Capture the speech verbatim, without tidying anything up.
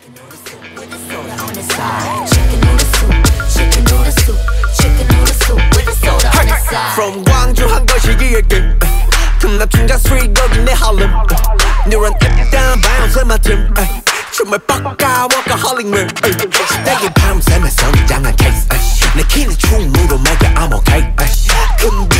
From 광주 한 거시기에 금납 충장 스트리트 여기 내 할렘 Neuron up down bounce in my team 춤을 뻑까 workaholic man 시댁이 밤샘에 성장한 케이스 내 키는 충무로 make I'm okay 큰